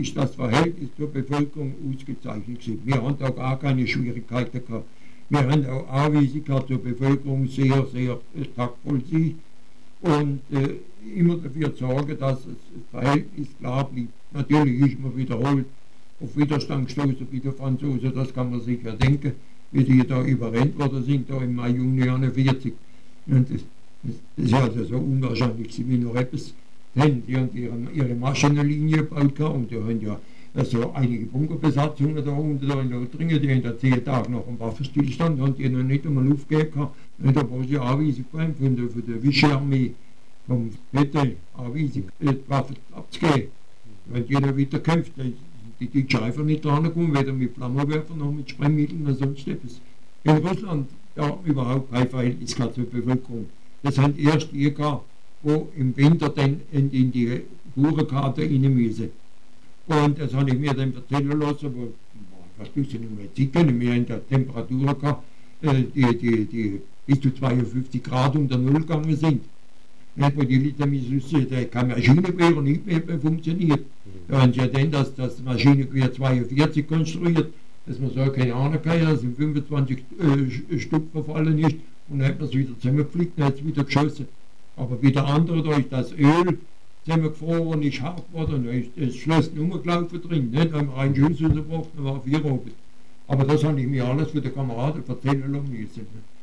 ist das Verhältnis zur Bevölkerung ausgezeichnet gewesen. Wir haben da gar keine Schwierigkeiten gehabt. Wir haben auch Anweisungen gehabt zur Bevölkerung, sehr, sehr taktvoll sein und immer dafür sorgen, dass das Verhältnis klar bleibt. Natürlich ist man wiederholt auf Widerstand gestoßen bei den Franzosen, das kann man sich ja denken, wie die da überrennt worden sind, da im Mai, Juni 1941. Und das ist also so unwahrscheinlich, wie noch etwas haben. Die haben ihre Maschinenlinie gebaut und die haben ja also einige Bunkerbesatzungen da unten da in Lothringen, die haben da 10 Tage nach dem Waffenstillstand, haben die noch nicht einmal aufgegeben gehabt. Und da war sie Anweisung von der Vichy-Armee, vom Vettel, Anweisung, die Waffen abzugeben. Wenn jeder wieder kämpft, die Deutschen einfach nicht dran kommen, weder mit Flammenwerfern noch mit Sprengmitteln oder sonst etwas. In Russland, da hat man überhaupt kein Verhältnis zur Bevölkerung. Das haben erst die gehabt, die im Winter dann in die Tourenkarte rein müssen. Und das habe ich mir dann erzählen lassen, wo fast nicht mehr Zeit können. Wir haben da Temperaturen gehabt, die bis zu 52 Grad unter Null gegangen sind. Nicht, wo die Leute müssen, da kein Maschinengewehr nicht mehr funktioniert. Da haben sie ja dann das Maschinengewehr 42 konstruiert, dass man so keine Ahnung kann, dass in 25 Stück verfallen ist und dann hat man es wieder zusammengeflickt und hat es wieder geschossen. Aber bei der anderen, da ist das Öl zusammengefroren, ist hart geworden und da ist das Schloss umgelaufen drin. Nicht? Da haben wir einen Schuss unterbrochen, dann war 4 oben. Aber das habe ich mir alles von den Kameraden erzählen lassen müssen.